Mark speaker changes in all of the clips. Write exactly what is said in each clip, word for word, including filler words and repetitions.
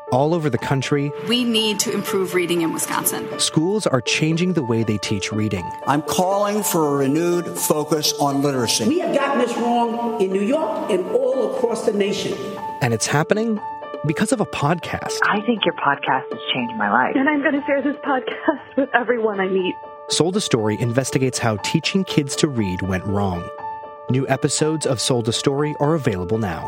Speaker 1: All over the country,
Speaker 2: we need to improve reading in Wisconsin.
Speaker 1: Schools are changing the way they teach reading.
Speaker 3: I'm calling for a renewed focus on literacy.
Speaker 4: We have gotten this wrong in New York and all across the nation.
Speaker 1: And it's happening because of a podcast.
Speaker 5: I think your podcast has changed my life.
Speaker 6: And I'm going to share this podcast with everyone I meet.
Speaker 1: Sold a Story investigates how teaching kids to read went wrong. New episodes of Sold a Story are available now.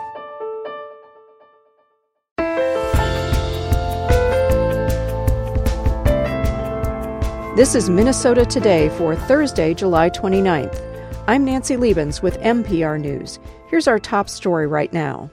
Speaker 7: This is Minnesota Today for Thursday, July twenty-ninth. I'm Nancy Liebens with M P R News. Here's our top story right now.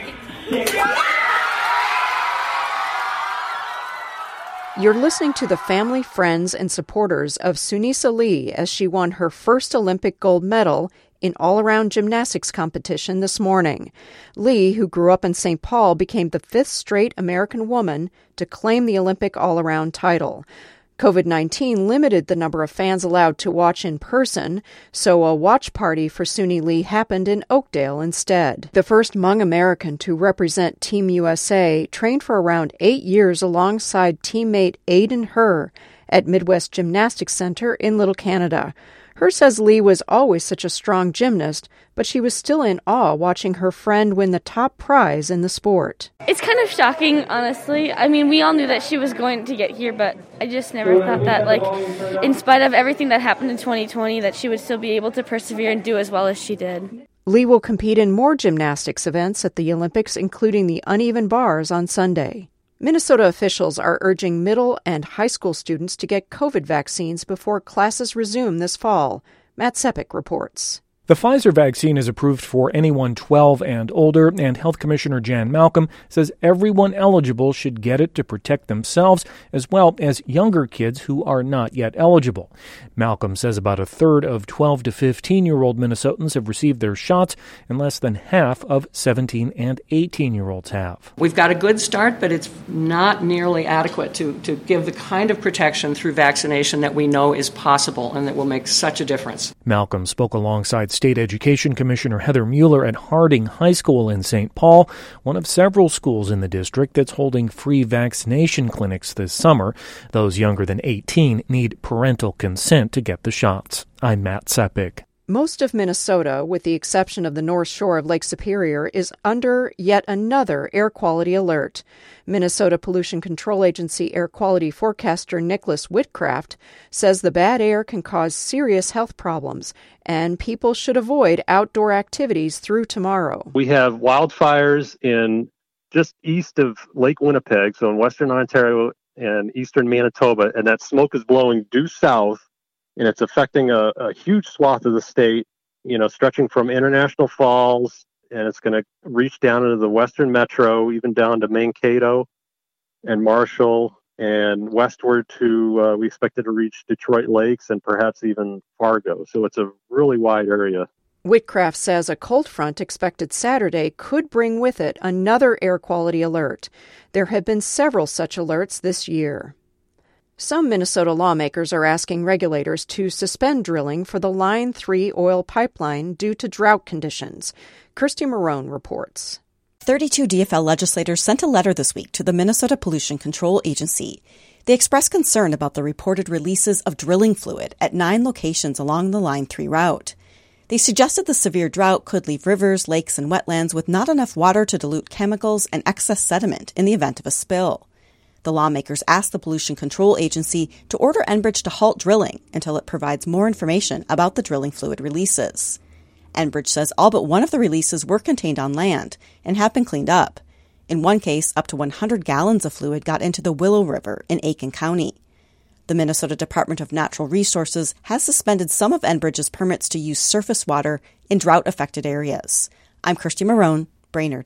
Speaker 7: You're listening to the family, friends, and supporters of Sunisa Lee as she won her first Olympic gold medal in all-around gymnastics competition this morning. Lee, who grew up in Saint Paul, became the fifth straight American woman to claim the Olympic all-around title. covid nineteen limited the number of fans allowed to watch in person, so a watch party for Suni Lee happened in Oakdale instead. The first Hmong American to represent Team U S A trained for around eight years alongside teammate Aiden Herr at Midwest Gymnastics Center in Little Canada. Herr says Lee was always such a strong gymnast, but she was still in awe watching her friend win the top prize in the sport.
Speaker 8: It's kind of shocking, honestly. I mean, we all knew that she was going to get here, but I just never thought that, like, in spite of everything that happened in twenty twenty, that she would still be able to persevere and do as well as she did.
Speaker 7: Lee will compete in more gymnastics events at the Olympics, including the uneven bars on Sunday. Minnesota officials are urging middle and high school students to get COVID vaccines before classes resume this fall. Matt Sepik reports.
Speaker 9: The Pfizer vaccine is approved for anyone twelve and older, and Health Commissioner Jan Malcolm says everyone eligible should get it to protect themselves, as well as younger kids who are not yet eligible. Malcolm says about a third of twelve to fifteen-year-old Minnesotans have received their shots, and less than half of seventeen and eighteen-year-olds have.
Speaker 10: We've got a good start, but it's not nearly adequate to, to give the kind of protection through vaccination that we know is possible and that will make such a difference.
Speaker 9: Malcolm spoke alongside State Education Commissioner Heather Mueller at Harding High School in Saint Paul, one of several schools in the district that's holding free vaccination clinics this summer. Those younger than eighteen need parental consent to get the shots. I'm Matt Sepik.
Speaker 7: Most of Minnesota, with the exception of the North Shore of Lake Superior, is under yet another air quality alert. Minnesota Pollution Control Agency air quality forecaster Nicholas Whitcraft says the bad air can cause serious health problems, and people should avoid outdoor activities through tomorrow.
Speaker 11: We have wildfires in just east of Lake Winnipeg, so in western Ontario and eastern Manitoba, and that smoke is blowing due south. And it's affecting a, a huge swath of the state, you know, stretching from International Falls, and it's going to reach down into the western metro, even down to Mankato and Marshall, and westward to, uh, we expect it to reach Detroit Lakes and perhaps even Fargo. So it's a really wide area.
Speaker 7: Whitcraft says a cold front expected Saturday could bring with it another air quality alert. There have been several such alerts this year. Some Minnesota lawmakers are asking regulators to suspend drilling for the Line three oil pipeline due to drought conditions. Kirsty Marone reports.
Speaker 12: thirty-two D F L legislators sent a letter this week to the Minnesota Pollution Control Agency. They expressed concern about the reported releases of drilling fluid at nine locations along the Line three route. They suggested the severe drought could leave rivers, lakes, and wetlands with not enough water to dilute chemicals and excess sediment in the event of a spill. The lawmakers asked the Pollution Control Agency to order Enbridge to halt drilling until it provides more information about the drilling fluid releases. Enbridge says all but one of the releases were contained on land and have been cleaned up. In one case, up to one hundred gallons of fluid got into the Willow River in Aiken County. The Minnesota Department of Natural Resources has suspended some of Enbridge's permits to use surface water in drought-affected areas. I'm Kirsty Marone, Brainerd.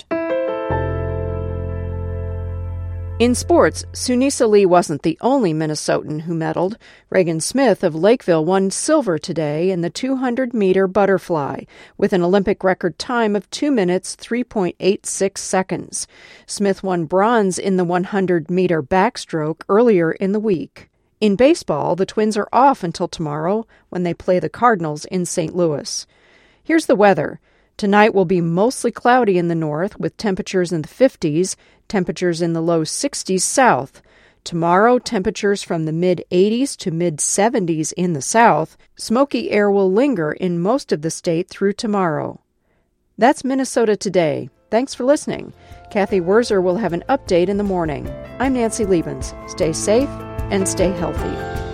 Speaker 7: In sports, Sunisa Lee wasn't the only Minnesotan who medaled. Reagan Smith of Lakeville won silver today in the two hundred meter butterfly with an Olympic record time of two minutes, three point eight six seconds. Smith won bronze in the one hundred meter backstroke earlier in the week. In baseball, the Twins are off until tomorrow when they play the Cardinals in Saint Louis. Here's the weather. Tonight will be mostly cloudy in the north with temperatures in the fifties, temperatures in the low sixties south. Tomorrow, temperatures from the mid-eighties to mid-seventies in the south. Smoky air will linger in most of the state through tomorrow. That's Minnesota Today. Thanks for listening. Kathy Wurzer will have an update in the morning. I'm Nancy Liebens. Stay safe and stay healthy.